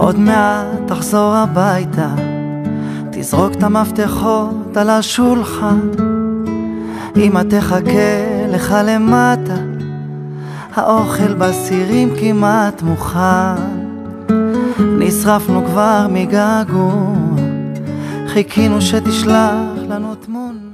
עוד מעט תחזור הביתה, תזרוק את המפתחות על השולחן, אמא תחכה לך למטה, האוכל בסירים כמעט מוכן. נשרפנו כבר מגעגוע, חיכינו שתשלח לנו תמונה.